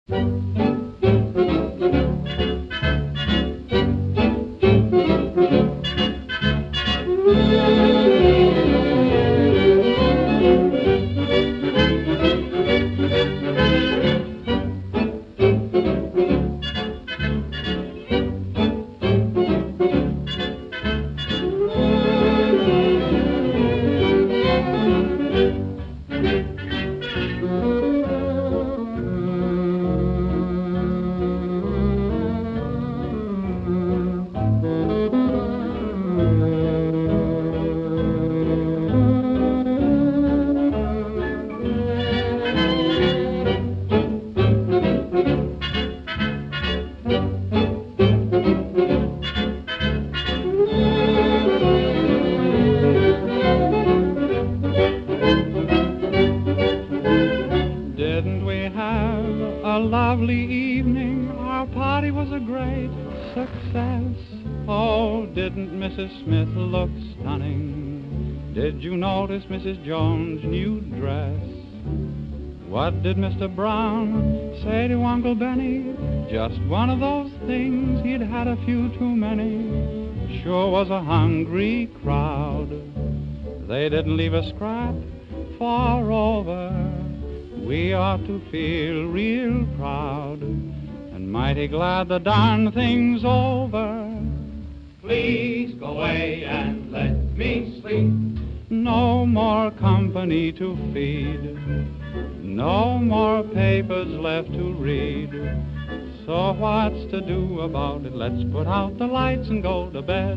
Didn't we have a lovely evening? Our party was a great success. Oh, didn't Mrs. Smith look stunning? Did you notice Mrs. Jones' new dress? What did Mr. Brown say to Uncle Benny? Just one of those things, he'd had a few too many. Sure was a hungry crowd. They didn't leave a scrap for over. We ought to feel real proud and mighty glad the darn thing's over. Please go away and let me sleep. No more company to feed, no more papers left to read. So what's to do about it? Let's put out the lights and go to bed.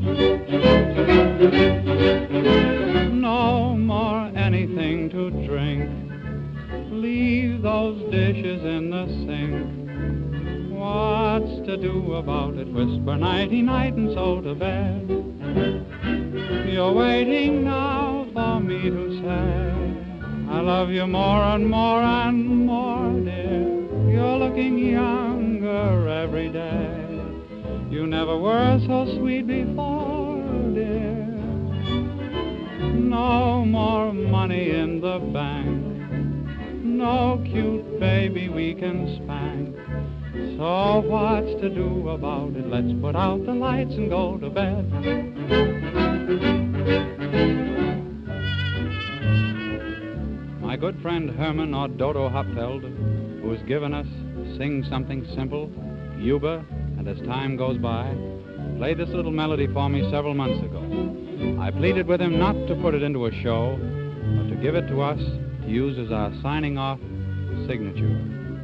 No more anything to drink. Leave those dishes in the sink. What's to do about it? Whisper nighty-night and so to bed. You're waiting now for me to say I love you more and more and more, dear. You're looking younger every day. You never were so sweet before, dear. No more money in the bank. No cute baby we can spank. So what's to do about it? Let's put out the lights and go to bed. My good friend Herman or Dodo Hopfeld, who has given us Sing Something Simple, Yuba, and As Time Goes By, played this little melody for me several months ago. I pleaded with him not to put it into a show, but to give it to us to use as our signing off signature.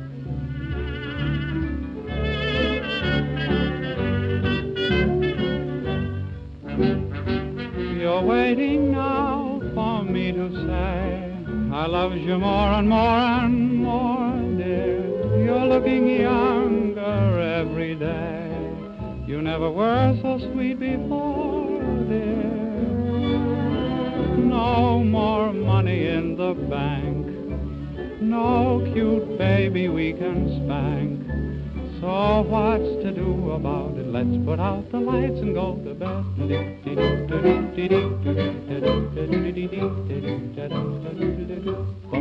You're waiting now for me to say I love you more and more and more, dear. You're looking younger every day. You never were so sweet before, dear. No more money in the bank. No cute baby we can spank. So what's to do about it? Let's put out the lights and go to bed.